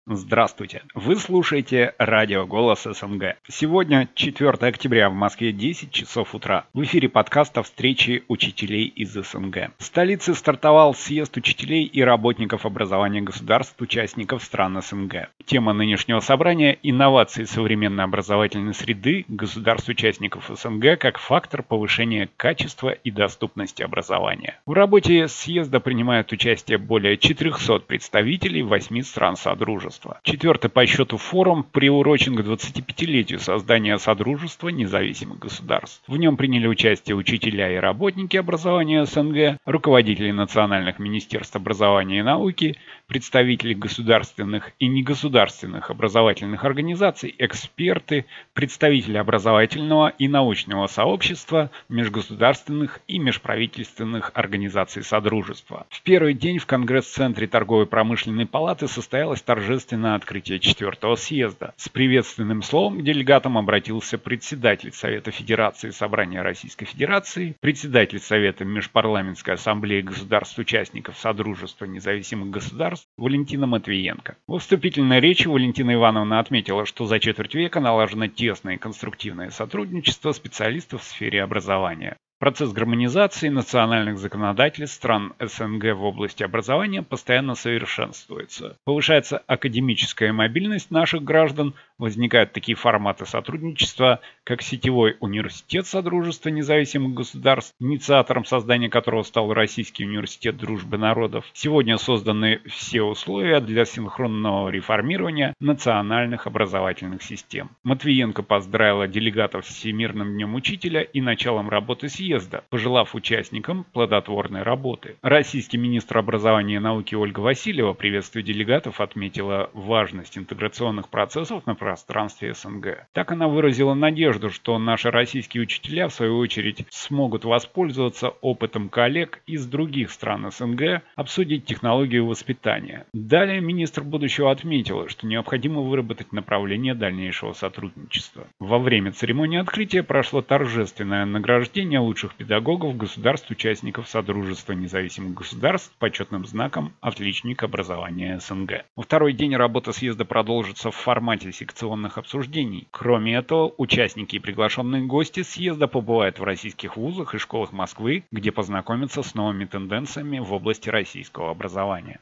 Здравствуйте! Вы слушаете радио «Голос СНГ». Сегодня 4 октября, в Москве 10 часов утра. В эфире подкаста «Встречи учителей из СНГ». В столице стартовал съезд учителей и работников образования государств, участников стран СНГ. Тема нынешнего собрания – инновации современной образовательной среды государств-участников СНГ как фактор повышения качества и доступности образования. В работе съезда принимают участие более 400 представителей 8 стран Содружества. Четвертый по счету форум приурочен к 25-летию создания Содружества независимых государств. В нем приняли участие учителя и работники образования СНГ, руководители национальных министерств образования и науки, представители государственных и негосударственных образовательных организаций, эксперты, представители образовательного и научного сообщества, межгосударственных и межправительственных организаций Содружества. В первый день в Конгресс-центре торгово-промышленной палаты состоялось торжественное открытие 4-го съезда. С приветственным словом к делегатам обратился председатель Совета Федерации Собрания Российской Федерации, председатель Совета Межпарламентской ассамблеи государств-участников Содружества независимых государств Валентина Матвиенко. В вступительной речи Валентина Ивановна отметила, что за четверть века налажено тесное и конструктивное сотрудничество специалистов в сфере образования. Процесс гармонизации национальных законодательств стран СНГ в области образования постоянно совершенствуется. Повышается академическая мобильность наших граждан, возникают такие форматы сотрудничества, как сетевой университет Содружества независимых государств, инициатором создания которого стал Российский университет дружбы народов. Сегодня созданы все условия для синхронного реформирования национальных образовательных систем. Матвиенко поздравила делегатов с Всемирным днем учителя и началом работы съезда, пожелав участникам плодотворной работы. Российский министр образования и науки Ольга Васильева, приветствуя делегатов, отметила важность интеграционных процессов на пространстве СНГ. Так она выразила надежду, что наши российские учителя, в свою очередь, смогут воспользоваться опытом коллег из других стран СНГ, обсудить технологию воспитания. Далее министр будущего отметила, что необходимо выработать направление дальнейшего сотрудничества. Во время церемонии открытия прошло торжественное награждение лучших педагогов государств-участников Содружества независимых государств с почетным знаком «Отличник образования СНГ». Во второй день работа съезда продолжится в формате секционных обсуждений. Кроме этого, участники и приглашенные гости съезда побывают в российских вузах и школах Москвы, где познакомятся с новыми тенденциями в области российского образования.